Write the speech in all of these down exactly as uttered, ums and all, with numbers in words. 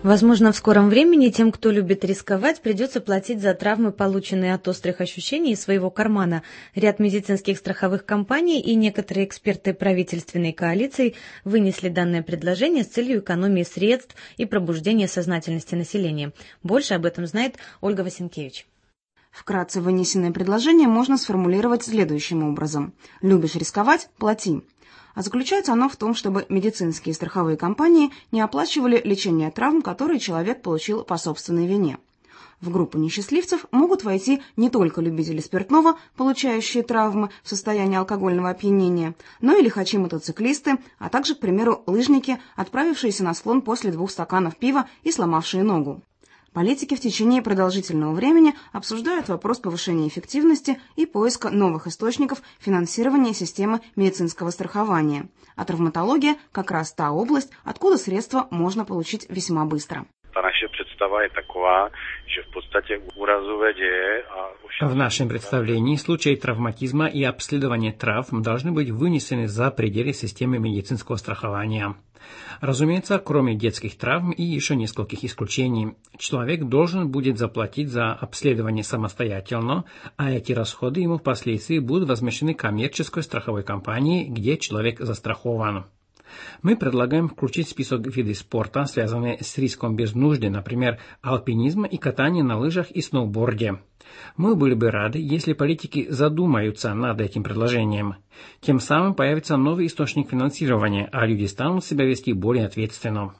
Возможно, в скором времени тем, кто любит рисковать, придется платить за травмы, полученные от острых ощущений из своего кармана. Ряд медицинских страховых компаний и некоторые эксперты правительственной коалиции вынесли данное предложение с целью экономии средств и пробуждения сознательности населения. Больше об этом знает Ольга Васенкевич. Вкратце вынесенное предложение можно сформулировать следующим образом. «Любишь рисковать – плати». А заключается оно в том, чтобы медицинские страховые компании не оплачивали лечение травм, которые человек получил по собственной вине. В группу несчастливцев могут войти не только любители спиртного, получающие травмы в состоянии алкогольного опьянения, но и лихачи-мотоциклисты, а также, к примеру, лыжники, отправившиеся на склон после двух стаканов пива и сломавшие ногу. Политики в течение продолжительного времени обсуждают вопрос повышения эффективности и поиска новых источников финансирования системы медицинского страхования. А травматология – как раз та область, откуда средства можно получить весьма быстро. В нашем представлении случаи травматизма и обследования травм должны быть вынесены за пределы системы медицинского страхования. Разумеется, кроме детских травм и еще нескольких исключений, человек должен будет заплатить за обследование самостоятельно, а эти расходы ему впоследствии будут возмещены коммерческой страховой компанией, где человек застрахован. Мы предлагаем включить в список виды спорта, связанные с риском без нужды, например, альпинизм и катание на лыжах и сноуборде. Мы были бы рады, если политики задумаются над этим предложением. Тем самым появится новый источник финансирования, а люди станут себя вести более ответственно.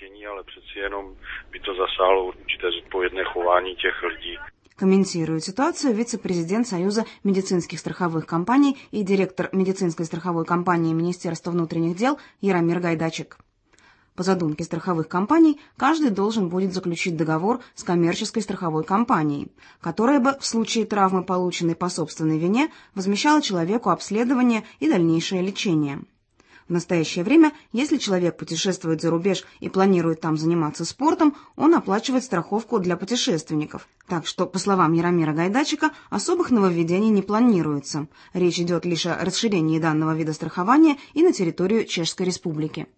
Комментирует ситуацию вице-президент Союза медицинских страховых компаний и директор медицинской страховой компании Министерства внутренних дел Яромир Гайдачик. По задумке страховых компаний, каждый должен будет заключить договор с коммерческой страховой компанией, которая бы в случае травмы, полученной по собственной вине, возмещала человеку обследование и дальнейшее лечение. В настоящее время, если человек путешествует за рубеж и планирует там заниматься спортом, он оплачивает страховку для путешественников. Так что, по словам Яромира Гайдачика, особых нововведений не планируется. Речь идет лишь о расширении данного вида страхования и на территорию Чешской Республики.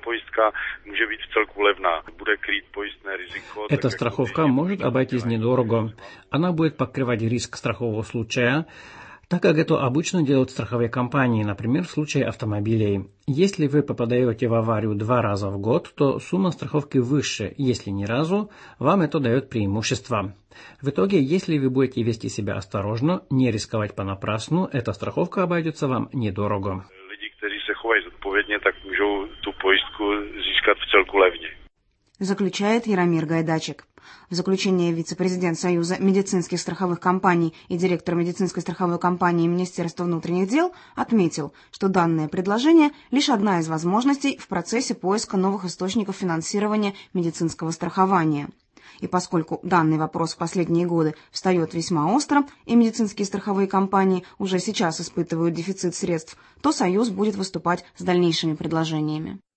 Эта страховка может обойтись недорого. Она будет покрывать риск страхового случая, так как это обычно делают страховые компании, например, в случае автомобилей. Если вы попадаете в аварию два раза в год, то сумма страховки выше. Если ни разу, вам это дает преимущество. В итоге, если вы будете вести себя осторожно, не рисковать понапрасну, эта страховка обойдется вам недорого. Заключает Яромир Гайдачик. В заключение вице-президент Союза медицинских страховых компаний и директор медицинской страховой компании Министерства внутренних дел отметил, что данное предложение – лишь одна из возможностей в процессе поиска новых источников финансирования медицинского страхования. И поскольку данный вопрос в последние годы встает весьма остро, и медицинские страховые компании уже сейчас испытывают дефицит средств, то Союз будет выступать с дальнейшими предложениями.